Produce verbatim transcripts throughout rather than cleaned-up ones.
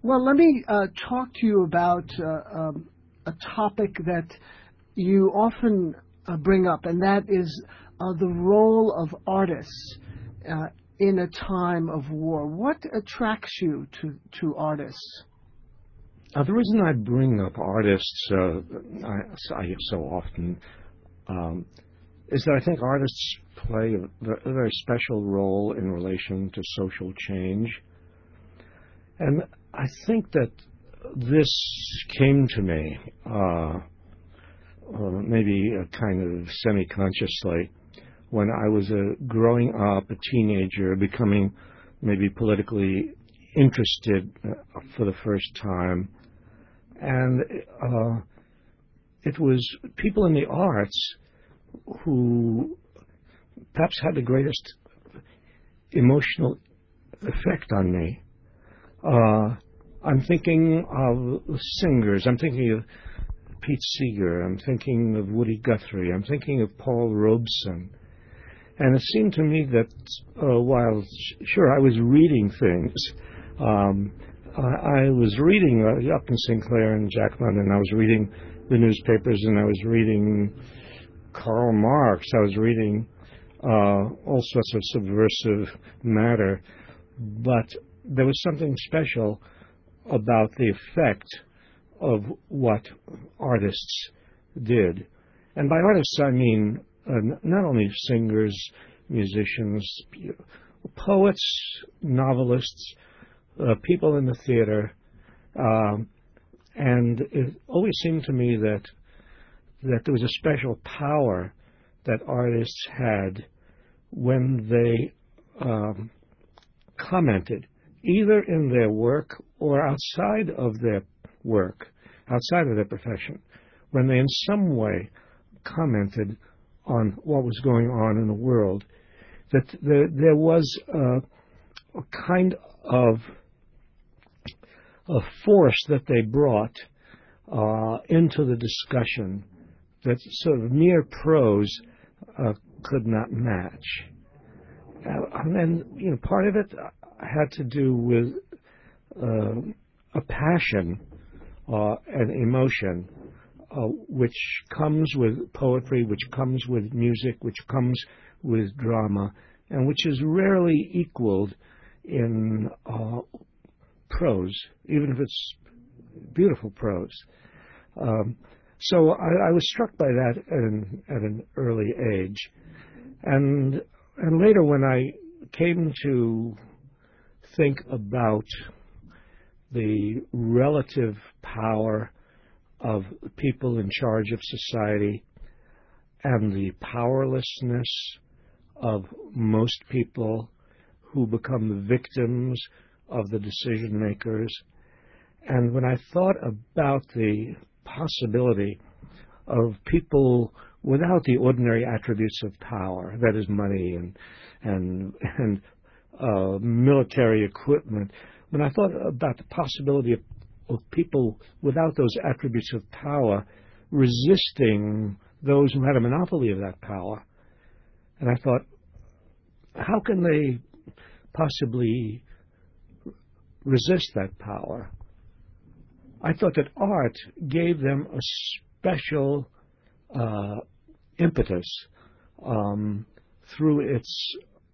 Well, let me uh, talk to you about uh, um, a topic that you often uh, bring up, and that is uh, the role of artists uh, in a time of war. What attracts you to, to artists? Uh, the reason I bring up artists uh, I, I so often um, is that I think artists play a, a very special role in relation to social change. And I think that this came to me uh, uh, maybe uh, kind of semi-consciously when I was uh, growing up, a teenager, becoming maybe politically interested uh, for the first time. And uh, it was people in the arts who perhaps had the greatest emotional effect on me. Uh, I'm thinking of singers. I'm thinking of Pete Seeger. I'm thinking of Woody Guthrie. I'm thinking of Paul Robeson. And it seemed to me that uh, while, sure, I was reading things, um, I, I was reading uh, Upton Sinclair and Jack London. I was reading the newspapers, and I was reading Karl Marx. I was reading uh, all sorts of subversive matter. But there was something special about the effect of what artists did. And by artists, I mean uh, not only singers, musicians, poets, novelists, uh, people in the theater. Um, and it always seemed to me that that there was a special power that artists had when they um, commented, either in their work or outside of their work, outside of their profession, when they in some way commented on what was going on in the world, that there, there was a, a kind of a force that they brought uh, into the discussion that sort of mere prose uh, could not match. Uh, and then, you know, part of it had to do with uh, a passion uh, and emotion uh, which comes with poetry, which comes with music, which comes with drama, and which is rarely equaled in uh, prose, even if it's beautiful prose. Um, so I, I was struck by that at an, at an early age. And, and later when I came to think about the relative power of people in charge of society and the powerlessness of most people who become the victims of the decision makers. And when I thought about the possibility of people without the ordinary attributes of power, that is money and and and uh, military equipment, when I thought about the possibility of, of people without those attributes of power resisting those who had a monopoly of that power, and I thought, how can they possibly resist that power? I thought that art gave them a special uh, impetus um, through its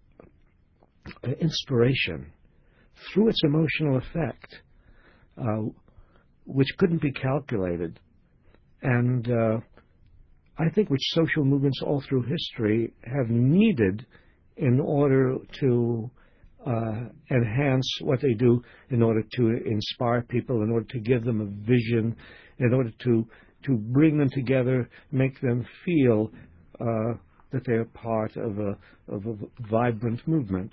inspiration, through its emotional effect, uh, which couldn't be calculated, and uh, I think which social movements all through history have needed in order to uh, enhance what they do, in order to inspire people, in order to give them a vision, in order to to bring them together, make them feel uh, that they are part of a of a vibrant movement.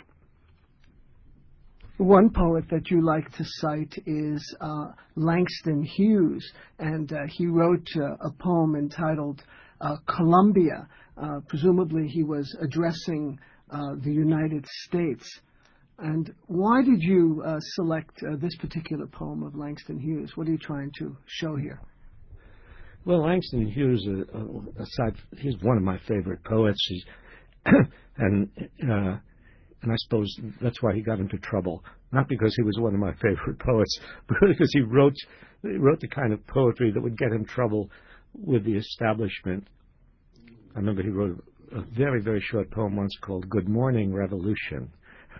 One poet that you like to cite is uh, Langston Hughes, and uh, he wrote uh, a poem entitled uh, Columbia. Uh, presumably he was addressing uh, the United States. And why did you uh, select uh, this particular poem of Langston Hughes? What are you trying to show here? Well, Langston Hughes, uh, aside, he's one of my favorite poets. He's and uh, And I suppose that's why he got into trouble. Not because he was one of my favorite poets, but because he wrote, he wrote the kind of poetry that would get him trouble with the establishment. I remember he wrote a very, very short poem once called Good Morning Revolution.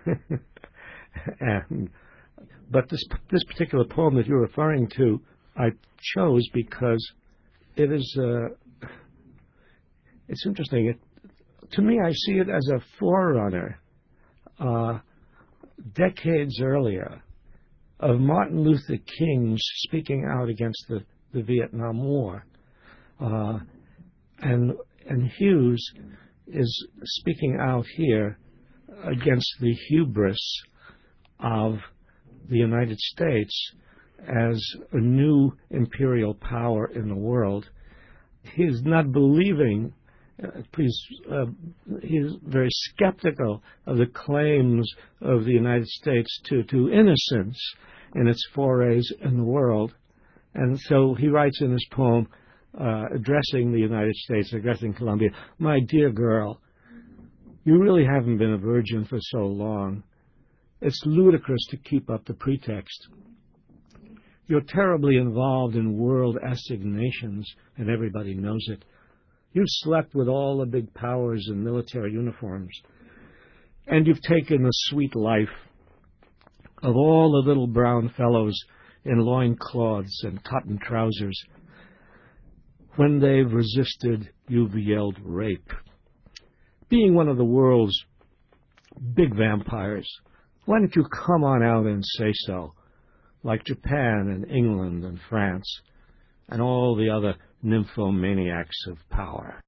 and, but this, this particular poem that you're referring to, I chose because it is, uh, it's interesting. It, to me, I see it as a forerunner, uh, decades earlier, of Martin Luther King's speaking out against the, the Vietnam War. Uh, and, and Hughes is speaking out here against the hubris of the United States as a new imperial power in the world. He's not believing, uh, please, uh, he's very skeptical of the claims of the United States to, to innocence in its forays in the world. And so he writes in his poem, uh, addressing the United States, addressing Columbia, "My dear girl, you really haven't been a virgin for so long. It's ludicrous to keep up the pretext. You're terribly involved in world assignations, and everybody knows it. You've slept with all the big powers in military uniforms, and you've taken the sweet life of all the little brown fellows in loincloths and cotton trousers. When they've resisted, you've yelled rape. Being one of the world's big vampires, why don't you come on out and say so, like Japan and England and France and all the other nymphomaniacs of power?"